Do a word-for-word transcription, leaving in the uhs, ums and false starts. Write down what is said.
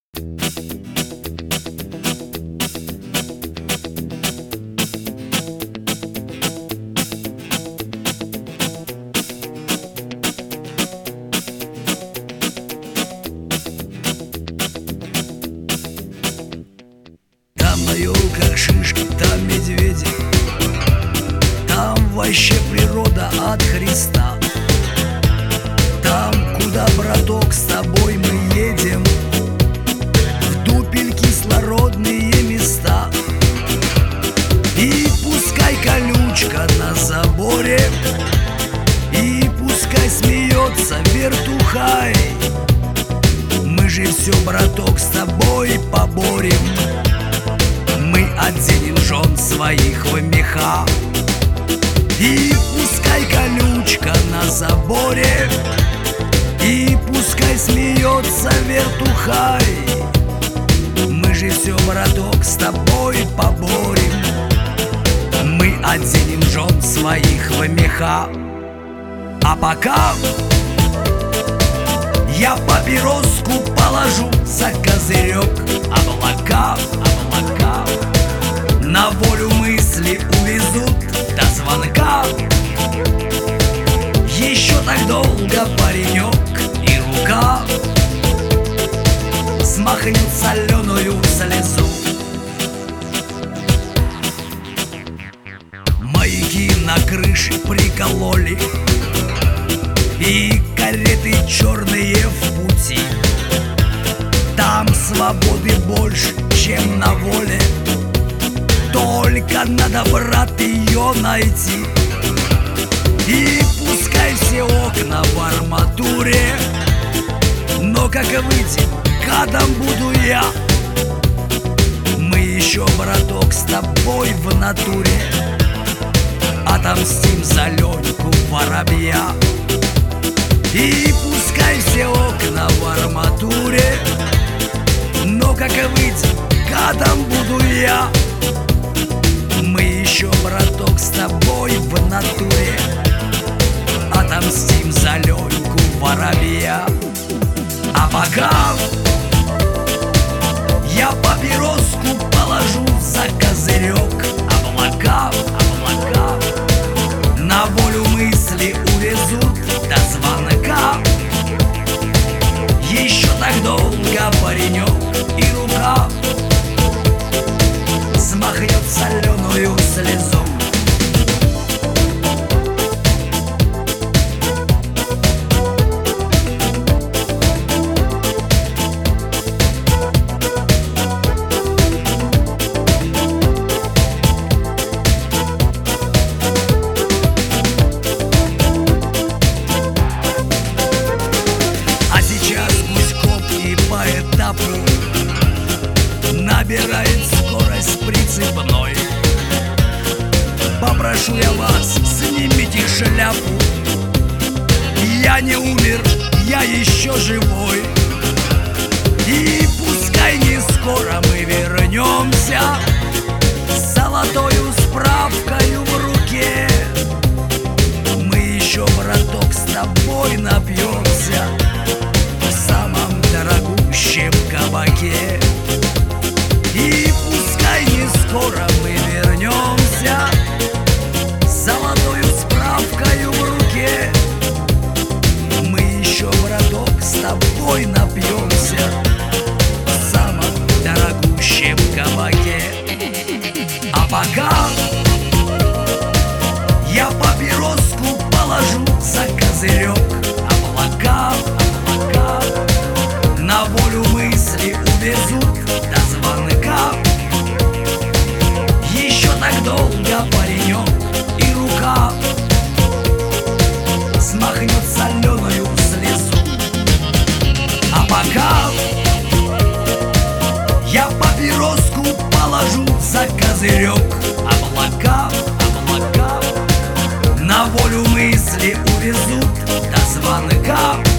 Там на елках шишки, там медведи, там вообще природа от Христа. Там, куда, браток, с тобой мы едем, в дупель кислородные места. И пускай колючка на заборе, и пускай смеется вертухай, мы же все, браток, с тобой поборем. Мы оденем жен своих в меха. И пускай колючка на заборе, и пускай смеется вертухай, мы же все, браток, с тобой поборем. Мы оденем жен своих в меха. А пока я папироску положу за козырек. Облака, облака на волю мысли увезут до звонка. Еще так долго паренек и рука смахнет соленую слезу. Маяки на крыше прикололи, и кареты черные в пути. Там свободы больше, чем на воле, только надо, брат, ее найти. И пускай все окна в арматуре, но как выйти, гадом буду я. Мы еще, браток, с тобой в натуре отомстим за Леньку воробья. И пускай все окна в арматуре, но как выйти, гадом буду я. Мы еще, браток, с тобой в натуре отомстим за Леньку воробья. А пока я папироску положу за козырек. Облака, облака на волю мысли увезут до звонка. Еще так долго паренек и рука смахнет соленую слезу. А сейчас пусть копки по этапу набирает скорость прицепной. Попрошу я вас, снимите шляпу. Я не умер, я еще живой. И пускай не скоро мы вернемся с золотою справкою в руке. Мы еще, браток, с тобой напьемся в самом дорогущем кабаке. И пускай не скоро мы вернемся с золотою справкою в руке. Мы еще, браток, с тобой напьемся в самом дорогущем кабаке. А пока я папироску положу за козырек. Облака, облака на волю мысли увезут до звонка. Еще так долго паренек и рука смахнет соленую слезу. А пока я папироску положу за козырек. Облака, облака на волю мысли увезут до звонка.